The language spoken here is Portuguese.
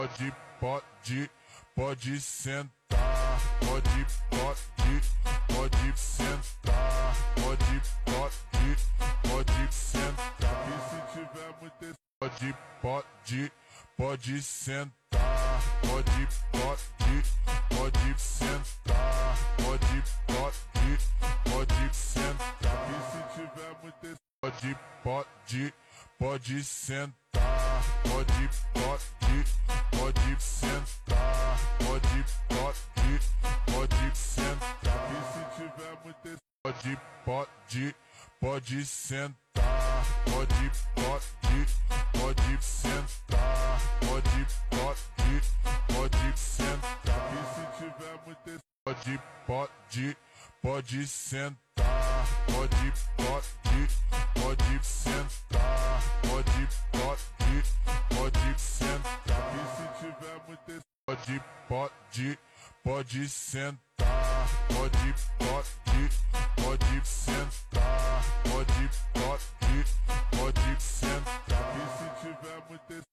Pode sentar, pode sentar, pode sentar. E se tiver muito pode sentar, pode sentar, pode sentar. E se tiver muito pode sentar, pode sentar, pode sentar. E se tiver muito pode sentar, pode sentar, pode sentar. E se tiver muito pode sentar, pode sentar, pode sentar. E se tiver muito pode sentar, pode sentar, pode sentar. E se tiver muito